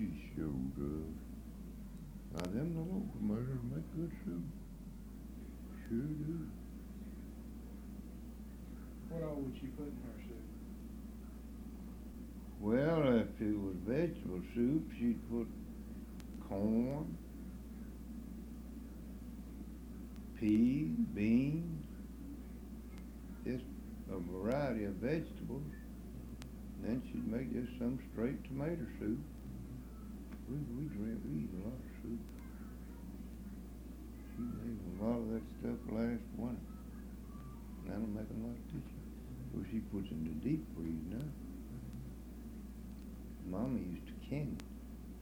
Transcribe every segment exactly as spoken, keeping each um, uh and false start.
She sure does. Now them the locomotives make good soup. Sure do. What all would she put in her soup? Well, if it was vegetable soup, she'd put corn, peas, beans, just a variety of vegetables. Then she'd make just some straight tomato soup. We we drink we eat a lot of soup. She made a lot of that stuff last winter. That'll make a lot of dishes. Well, she puts in the deep freeze now. Mama used to can it.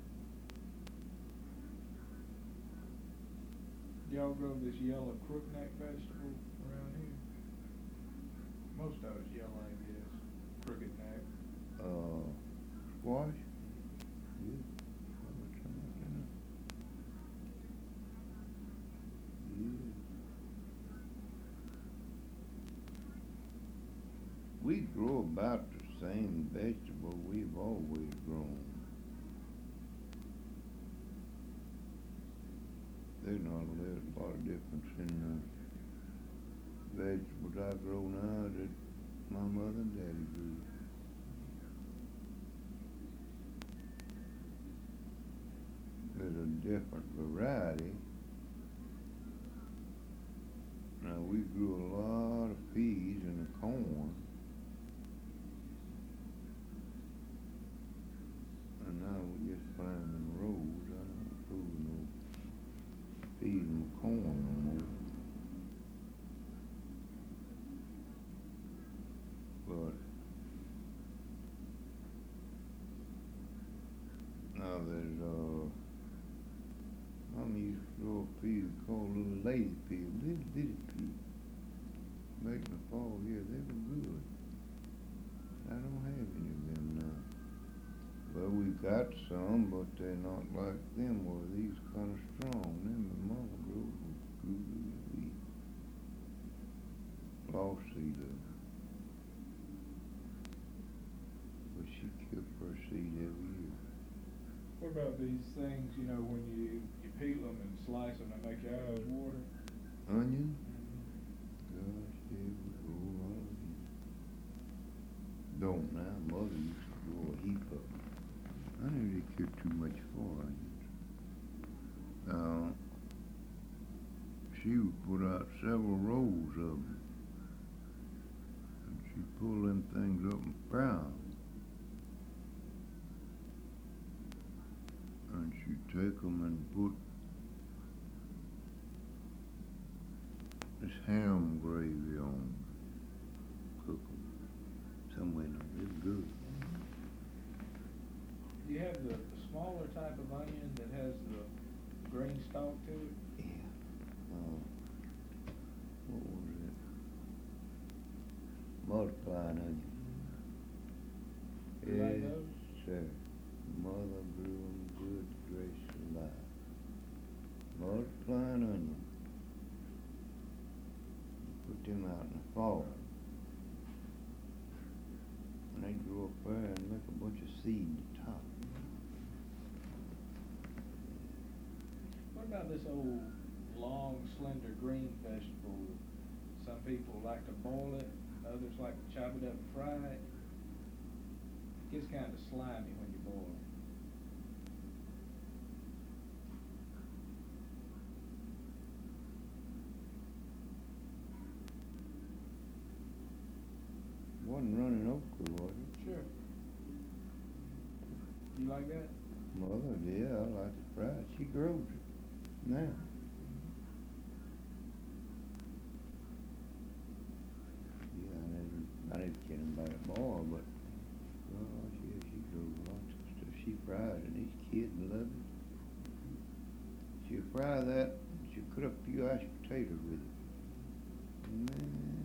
Y'all grow this yellow crookneck vegetable around here? Most of it's yellow, I guess. Crooked neck. Uh, squash? Yeah. Probably something like that. Yeah. We grow about the same vegetable we've always grown. There's not a little- lot of difference in the vegetables I grow now that my mother and daddy grew. There's a different variety. Now, we grew a lot of peas and the corn. And now we just planting rows. I don't grow no peas and corn no more. But now there's uh Mama used to grow a pea called little lady pea, little bitty pea. Back in the fall here, they were good. I don't have any of them now. Well, we got some, but they're not like them were. These kind of strong. Them that Mama grew were good. We lost seed of them. But she kept her seed every year. What about these things, you know, when you, you peel them and slice them and make your eyes water? Onion? Mm-hmm. Gosh, yeah, we grow a lot of them. Don't now. Mother used to grow a heap of them. I never did care too much for onions. Uh, she would put out several rows of them. And she'd pull them things up and fry 'em. And she'd take 'em and put this ham gravy on 'em. Cook 'em. Somewhere in them. It's good. Do you have the, the smaller type of onion that has the green stalk to it? Yeah. Uh, what was it? Multiplying onion. You like Yes, those? sir. Mother grew 'em good, gracious alive. Multiplying onion. Put them out in the fall. And they grow up there and make a bunch of seed at the top. What about this old long, slender green vegetable? Some people like to boil it, others like to chop it up and fry it. It gets kind of slimy when you boil it. Wasn't running okra, was it? Sure. You like that? Mother, yeah, I like it fried. She grows it now. Yeah, I never, I didn't get him by the boil, but gosh, yeah, she grows lots of stuff. She fries it. These kids love it. She'll fry that. She'll cut up a few mashed potatoes with it. Man,